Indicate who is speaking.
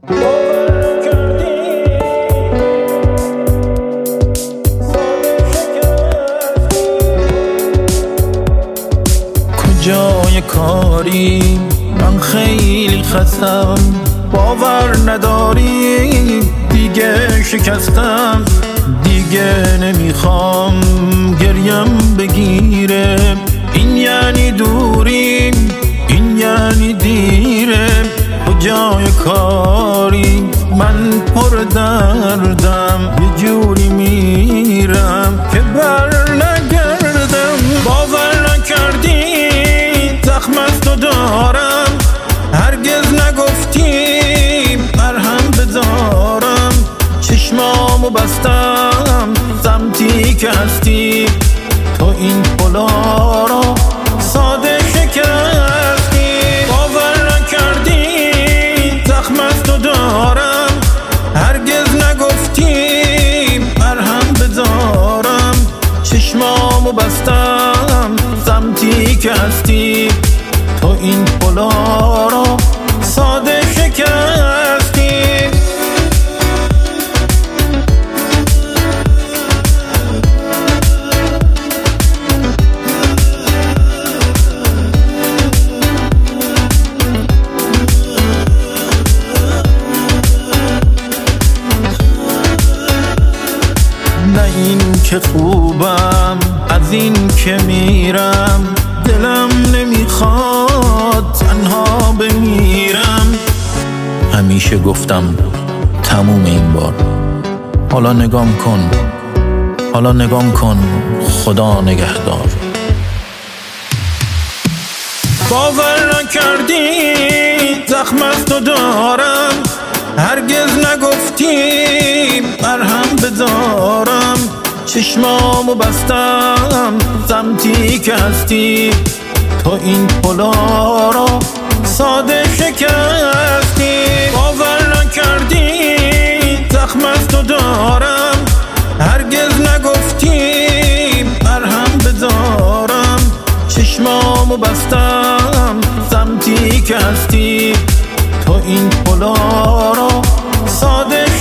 Speaker 1: کجای کاری من خیلی خستم، باور نداری دیگه شکستم، دیگه نمیخوام گریم بگیره. این یعنی دوریم، این یعنی دیره. کجای کاری من پر دردم، یه جوری میرم که بر نگردم. باور نکردی زخم از تو دارم، هرگز نگفتی مرهم بذارم. چشمامو بستم سمتی که هستی، تو این پلا رو ساده شکستی. باور نکردی زخم از تو دارم، هرگز نگفتی مرهم بذارم. چشمامو بستم سمتی که هستی، تو این پلا رو ساده شکستی. نه این که خوبم، از این که میرم، دلم نمیخواد تنها بمیرم. همیشه گفتم تموم این بار، حالا نگام کن، حالا نگام کن، خدا نگهدار. باور نکردی زخم از تو دارم، هرگز نگفتی مرهم بذارم. چشمامو بستم سمتی که هستی، تو این پلا رو ساده شکستی. باور نکردی زخم از تو دارم، هرگز نگفتی مرهم بذارم. چشمامو بستم سمتی که هستی، تو این پلا رو ساده